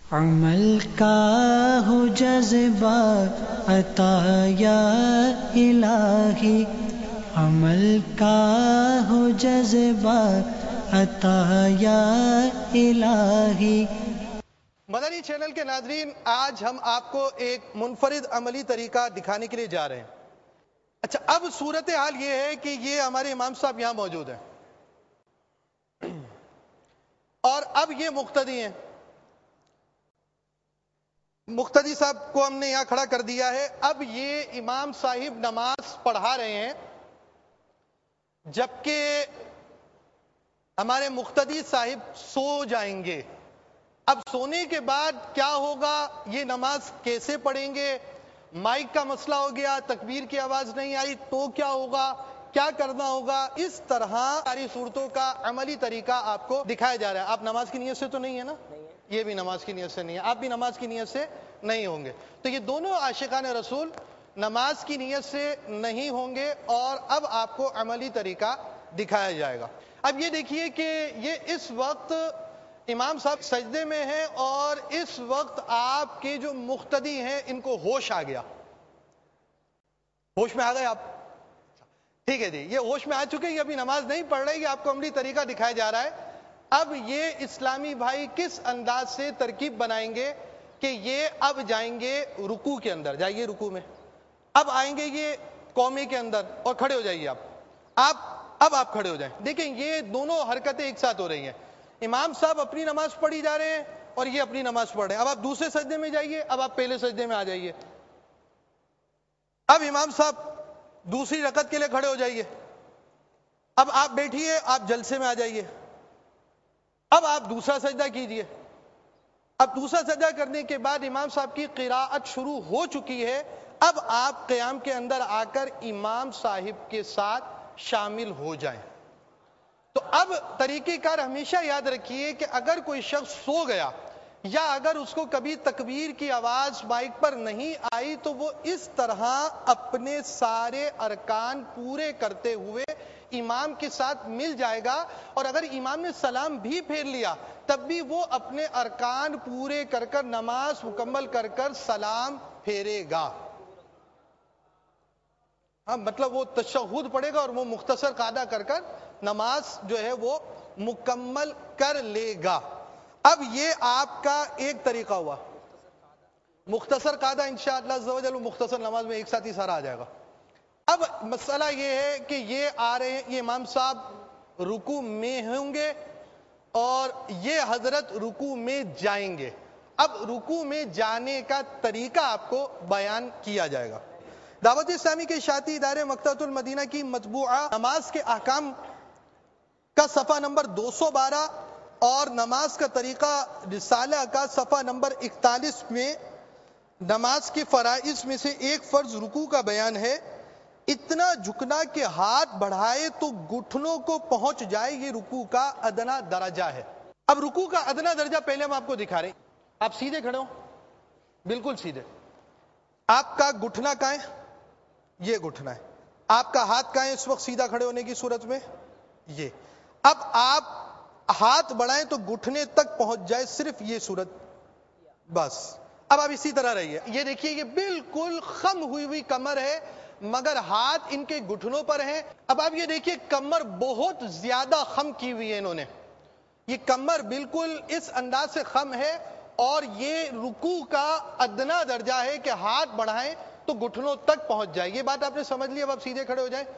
عمل کا ہو جذبہ عطا یا الہی، عمل کا ہو جذبہ عطا یا الہی۔ مدنی چینل کے ناظرین، آج ہم آپ کو ایک منفرد عملی طریقہ دکھانے کے لیے جا رہے ہیں۔ اچھا، اب صورتحال یہ ہے کہ یہ ہمارے امام صاحب یہاں موجود ہیں اور اب یہ مقتدی ہیں۔ مقتدی صاحب کو ہم نے یہاں کھڑا کر دیا ہے۔ اب یہ امام صاحب نماز پڑھا رہے ہیں، جبکہ ہمارے مقتدی صاحب سو جائیں گے۔ اب سونے کے بعد کیا ہوگا، یہ نماز کیسے پڑھیں گے؟ مائک کا مسئلہ ہو گیا، تکبیر کی آواز نہیں آئی تو کیا ہوگا، کیا کرنا ہوگا؟ اس طرح ساری صورتوں کا عملی طریقہ آپ کو دکھایا جا رہا ہے۔ آپ نماز کی نیت سے تو نہیں ہے نا؟ یہ بھی نماز کی نیت سے نہیں ہے، آپ بھی نماز کی نیت سے نہیں ہوں گے۔ تو یہ دونوں عاشقان رسول نماز کی نیت سے نہیں ہوں گے، اور اب آپ کو عملی طریقہ دکھایا جائے گا۔ اب یہ دیکھیے کہ یہ اس وقت امام صاحب سجدے میں ہیں، اور اس وقت آپ کے جو مقتدی ہیں ان کو ہوش آ گیا۔ ہوش میں آ گئے آپ؟ ٹھیک ہے جی، یہ ہوش میں آ چکے، یہ ابھی نماز نہیں پڑھ رہے، یہ آپ کو عملی طریقہ دکھایا جا رہا ہے۔ اب یہ اسلامی بھائی کس انداز سے ترکیب بنائیں گے کہ یہ اب جائیں گے رکوع کے اندر، جائیے رکوع میں، اب آئیں گے یہ قومے کے اندر، اور کھڑے ہو جائیے اب آپ کھڑے ہو جائیں۔ دیکھیں یہ دونوں حرکتیں ایک ساتھ ہو رہی ہیں۔ امام صاحب اپنی نماز پڑھی جا رہے ہیں اور یہ اپنی نماز پڑھ رہے ہیں۔ اب آپ دوسرے سجدے میں جائیے، اب آپ پہلے سجدے میں آ جائیے۔ اب امام صاحب دوسری رکعت کے لیے کھڑے ہو جائیے، اب آپ بیٹھیے، آپ جلسے میں آ جائیے۔ اب آپ دوسرا سجدہ کیجئے۔ اب دوسرا سجدہ کرنے کے بعد امام صاحب کی قراءت شروع ہو چکی ہے، اب آپ قیام کے اندر آ کر امام صاحب کے ساتھ شامل ہو جائیں۔ تو اب طریقہ کار ہمیشہ یاد رکھیے کہ اگر کوئی شخص سو گیا، یا اگر اس کو کبھی تکبیر کی آواز مائک پر نہیں آئی، تو وہ اس طرح اپنے سارے ارکان پورے کرتے ہوئے امام کے ساتھ مل جائے گا، اور اگر امام نے سلام بھی پھیر لیا تب بھی وہ اپنے ارکان پورے کر کر نماز مکمل کر کر سلام پھیرے گا۔ مطلب وہ تشہد پڑھے گا اور وہ مختصر قاعدہ کر کر نماز جو ہے وہ مکمل کر لے گا۔ اب یہ آپ کا ایک طریقہ ہوا، مختصر قاعدہ انشاءاللہ عزوجل مختصر نماز میں ایک ساتھ ہی سارا آ جائے گا۔ اب مسئلہ یہ ہے کہ یہ آ رہے ہیں، یہ امام صاحب رکوع میں ہوں گے اور یہ حضرت رکوع میں جائیں گے۔ اب رکوع میں جانے کا طریقہ آپ کو بیان کیا جائے گا۔ دعوت اسلامی کے اشاعتی ادارے مکتبۃ المدینہ کی مطبوعہ نماز کے احکام کا صفحہ نمبر 212 اور نماز کا طریقہ رسالہ کا صفحہ نمبر 41 میں نماز کے فرائض میں سے ایک فرض رکوع کا بیان ہے۔ اتنا جھکنا کہ ہاتھ بڑھائے تو گھٹنوں کو پہنچ جائے، یہ رکوع کا ادنا درجہ ہے۔ اب رکوع کا ادنا درجہ پہلے ہم آپ کو دکھا رہے ہیں۔ آپ سیدھے کھڑے ہو، بالکل سیدھے۔ آپ کا گھٹنا کہاں ہے؟ یہ گھٹنا ہے۔ آپ کا ہاتھ کہاں ہے اس وقت سیدھا کھڑے ہونے کی صورت میں؟ یہ۔ اب آپ ہاتھ بڑھائیں تو گھٹنے تک پہنچ جائے، صرف یہ صورت، بس۔ اب آپ اسی طرح رہیے۔ یہ دیکھیے یہ بالکل خم ہوئی کمر ہے، مگر ہاتھ ان کے گھٹنوں پر ہیں۔ اب آپ یہ دیکھیے کمر بہت زیادہ خم کی ہوئی ہے انہوں نے، یہ کمر بالکل اس انداز سے خم ہے، اور یہ رکوع کا ادنا درجہ ہے کہ ہاتھ بڑھائیں تو گھٹنوں تک پہنچ جائے۔ یہ بات آپ نے سمجھ لی، اب آپ سیدھے کھڑے ہو جائیں۔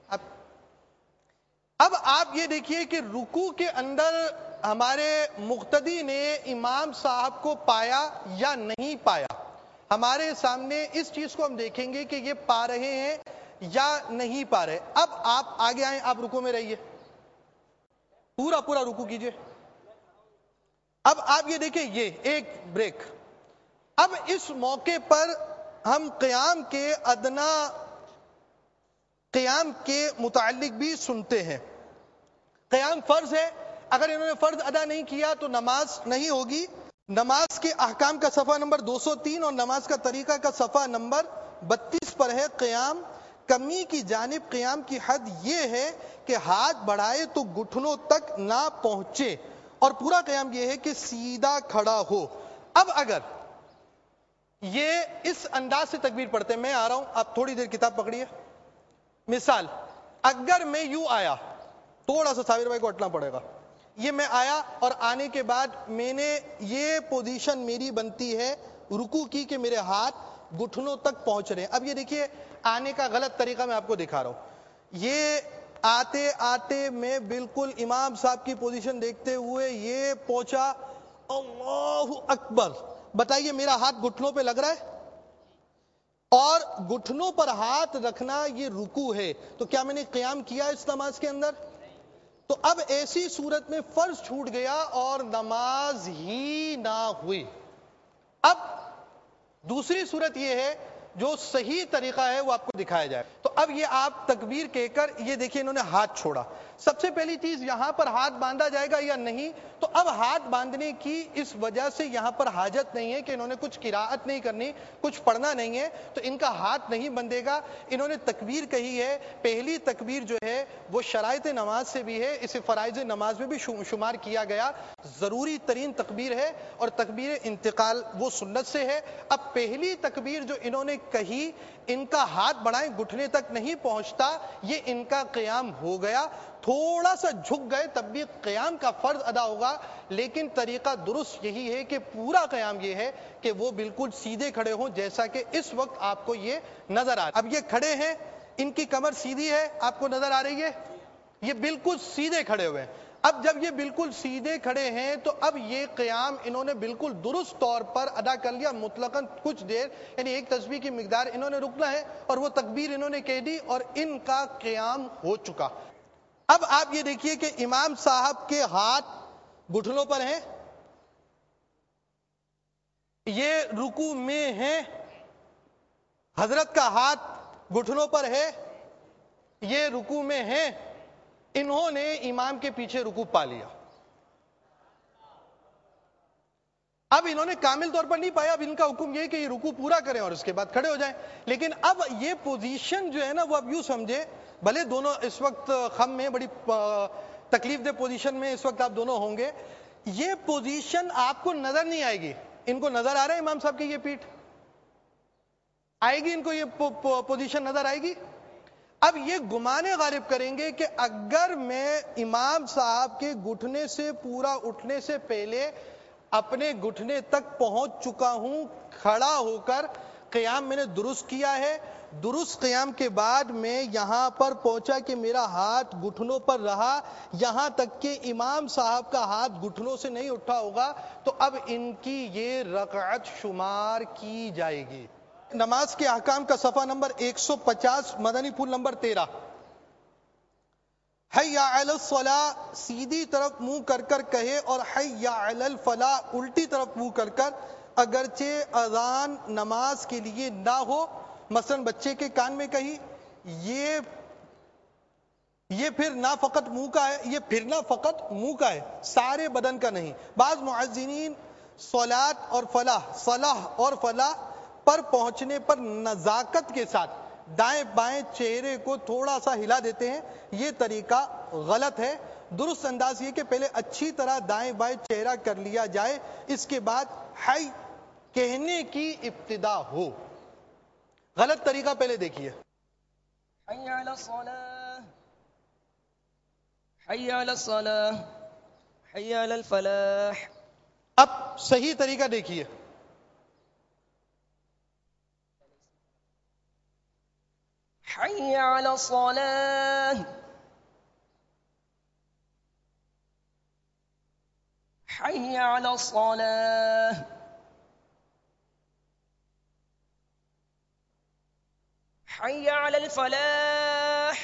اب آپ یہ دیکھیے کہ رکوع کے اندر ہمارے مقتدی نے امام صاحب کو پایا یا نہیں پایا۔ ہمارے سامنے اس چیز کو ہم دیکھیں گے کہ یہ پا رہے ہیں یا نہیں پا رہے۔ اب آپ آگے آئیں، آپ رکوع میں رہیے، پورا رکوع کیجئے۔ اب آپ یہ دیکھیں، یہ ایک بریک۔ اب اس موقع پر ہم قیام کے ادنا قیام کے متعلق بھی سنتے ہیں۔ قیام فرض ہے، اگر انہوں نے فرض ادا نہیں کیا تو نماز نہیں ہوگی۔ نماز کے احکام کا صفحہ نمبر 203 اور نماز کا طریقہ کا صفحہ نمبر 32 پر ہے قیام۔ کمی کی جانب قیام کی حد یہ ہے کہ ہاتھ بڑھائے تو گھٹنوں تک نہ پہنچے، اور پورا قیام یہ ہے کہ سیدھا کھڑا ہو۔ اب اب اگر یہ اس انداز سے تکبیر پڑھتے ہیں، میں آ رہا ہوں، آپ تھوڑی دیر کتاب پکڑیے. مثال، اگر میں یوں آیا، تھوڑا سا صابر بھائی کو ہٹنا پڑے گا، یہ میں آیا اور آنے کے بعد میں نے یہ پوزیشن میری بنتی ہے رکوع کی کہ میرے ہاتھ گھٹنوں تک پہنچ رہے ہیں. اب یہ دیکھیے آنے کا غلط طریقہ میں آپ کو دکھا رہا ہوں. یہ آتے آتے میں بالکل امام صاحب کی پوزیشن دیکھتے ہوئے یہ پہنچا، اللہ اکبر. بتائیے میرا ہاتھ گھٹنوں پہ لگ رہا ہے؟ اور گھٹنوں پر ہاتھ رکھنا یہ رکوع ہے، تو کیا میں نے قیام کیا اس نماز کے اندر؟ تو اب ایسی صورت میں فرض چھوٹ گیا اور نماز ہی نہ ہوئی. اب دوسری صورت یہ ہے جو صحیح طریقہ ہے وہ آپ کو دکھایا جائے. تو اب یہ آپ تکبیر کہہ کر یہ دیکھیں انہوں نے ہاتھ چھوڑا. سب سے پہلی چیز یہاں پر ہاتھ باندھا جائے گا یا نہیں؟ تو اب ہاتھ باندھنے کی اس وجہ سے یہاں پر حاجت نہیں ہے کہ انہوں نے کچھ قراءت نہیں کرنی، کچھ پڑھنا نہیں ہے، تو ان کا ہاتھ نہیں بندھے گا. انہوں نے تکبیر کہی ہے، پہلی تکبیر جو ہے وہ شرائط نماز سے بھی ہے، اسے فرائض نماز میں بھی شمار کیا گیا، ضروری ترین تکبیر ہے، اور تکبیر انتقال وہ سنت سے ہے. اب پہلی تکبیر جو انہوں نے کہی، ان کا ہاتھ بڑھائیں گھٹنے تک نہیں پہنچتا، یہ ان کا قیام ہو گیا. تھوڑا سا جھک گئے تب بھی قیام کا فرض ادا ہوگا، لیکن طریقہ درست یہی ہے کہ پورا قیام یہ ہے کہ وہ بالکل سیدھے کھڑے ہوں جیسا کہ اس وقت آپ کو یہ نظر آ رہا ہے. اب یہ کھڑے ہیں، ان کی کمر سیدھی ہے، آپ کو نظر آ رہی ہے، یہ بالکل سیدھے کھڑے ہوئے ہیں. اب جب یہ بالکل سیدھے کھڑے ہیں تو اب یہ قیام انہوں نے بالکل درست طور پر ادا کر لیا. مطلقاً کچھ دیر یعنی ایک تسبیح کی مقدار انہوں نے رکنا ہے اور وہ تکبیر انہوں نے کہہ دی اور ان کا قیام ہو چکا. اب آپ یہ دیکھیے کہ امام صاحب کے ہاتھ گھٹنوں پر ہیں، یہ رکوع میں ہیں، حضرت کا ہاتھ گھٹنوں پر ہے، یہ رکوع میں ہیں، انہوں نے امام کے پیچھے رکوع پا لیا. اب انہوں نے کامل طور پر نہیں پایا، اب ان کا حکم یہ ہے کہ یہ رکوع پورا کریں اور اس کے بعد کھڑے ہو جائیں. لیکن اب یہ پوزیشن جو ہے نا وہ اب یوں سمجھے، بھلے دونوں اس وقت خم میں بڑی تکلیف دہ پوزیشن میں اس وقت آپ دونوں ہوں گے، یہ پوزیشن آپ کو نظر نہیں آئے گی. ان کو نظر آ رہا ہے امام صاحب کی یہ پیٹھ آئے گی، ان کو یہ پوزیشن نظر آئے گی. اب یہ گمانے غالب کریں گے کہ اگر میں امام صاحب کے گھٹنے سے پورا اٹھنے سے پہلے اپنے گھٹنے تک پہنچ چکا ہوں، کھڑا ہو کر قیام میں نے درست کیا ہے، درست قیام کے بعد میں یہاں پر پہنچا کہ میرا ہاتھ گھٹنوں پر رہا، یہاں تک کہ امام صاحب کا ہاتھ گھٹنوں سے نہیں اٹھا ہوگا، تو اب ان کی یہ رکعت شمار کی جائے گی. نماز کے احکام کا صفحہ نمبر 150، مدنی پھول نمبر 13. حی علی الصلاۃ سیدھی طرف منہ کر کر کہے اور حی علی الفلاح الٹی طرف منہ کر کر، اگرچہ اذان نماز کے لیے نہ ہو، مثلا بچے کے کان میں کہی. یہ پھر نہ فقط منہ کا ہے، یہ پھرنا فقط منہ کا ہے، سارے بدن کا نہیں. بعض مؤذنین صلاۃ اور فلاح، صلاح اور فلاح پر پہنچنے پر نزاکت کے ساتھ دائیں بائیں چہرے کو تھوڑا سا ہلا دیتے ہیں. یہ طریقہ غلط ہے. درست انداز یہ کہ پہلے اچھی طرح دائیں بائیں چہرہ کر لیا جائے، اس کے بعد حی کہنے کی ابتدا ہو. غلط طریقہ پہلے دیکھیے. حی علی الصلاۃ، حی علی الصلاۃ، حی علی الفلاح. اب صحیح طریقہ دیکھیے. حی علی الصلاۃ، حی علی الصلاۃ، حی علی الفلاح،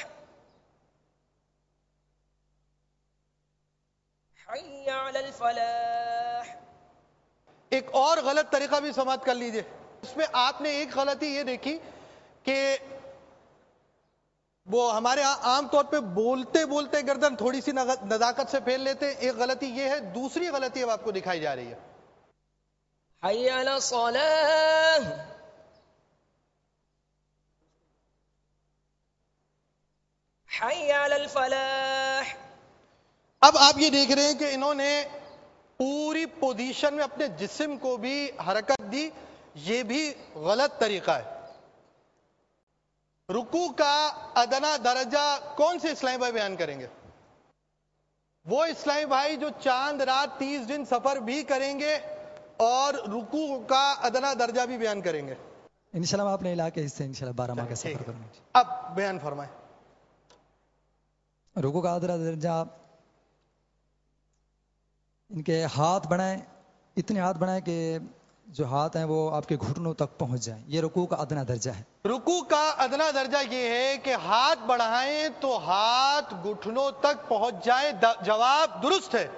حی علی الفلاح. ایک اور غلط طریقہ بھی سماعت کر لیجئے. اس میں آپ نے ایک غلطی یہ دیکھی کہ وہ ہمارے ہاں عام طور پہ بولتے بولتے گردن تھوڑی سی نزاکت سے پھیر لیتے. ایک غلطی یہ ہے. دوسری غلطی اب آپ کو دکھائی جا رہی ہے. حی علی الصلاۃ، حی علی الفلاح. اب آپ یہ دیکھ رہے ہیں کہ انہوں نے پوری پوزیشن میں اپنے جسم کو بھی حرکت دی، یہ بھی غلط طریقہ ہے۔ رکوع کا ادنا درجہ کون سے اسلامی بھائی بیان کریں گے؟ وہ اسلامی بھائی جو چاند رات 30 دن سفر بھی کریں گے اور رکوع کا ادنا درجہ بھی بیان کریں گے۔ انشاءاللہ ہم اپنے علاقے سے انشاءاللہ 12 ماہ کا سفر کریں گے۔ اب بیان فرمائیں۔ رکوع کا ادنا درجہ ان کے ہاتھ بڑھائیں، اتنے ہاتھ بڑھائیں کہ جو ہاتھ ہیں وہ آپ کے گھٹنوں تک پہنچ جائیں، یہ رکوع کا ادنا درجہ ہے۔ رکوع کا ادنا درجہ یہ ہے کہ ہاتھ بڑھائیں تو ہاتھ گھٹنوں تک پہنچ جائیں۔ جواب درست ہے۔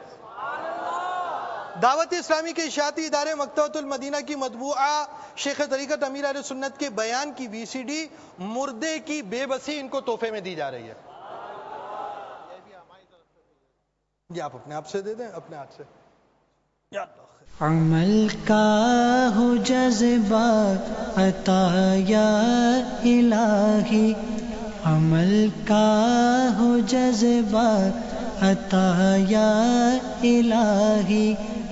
دعوت اسلامی کے اشاعتی ادارے مکتبۃ المدینہ کی مطبوعہ شیخ طریقت امیر اہل سنت کے بیان کی VCD مردے کی بے بسی ان کو تحفے میں دی جا رہی ہے۔ یہ آپ اپنے آپ سے دے دیں، اپنے ہاتھ سے۔ عمل کا ہو جذبہ عطا یا الہی، عمل کا ہو جذبہ عطا یا الہی،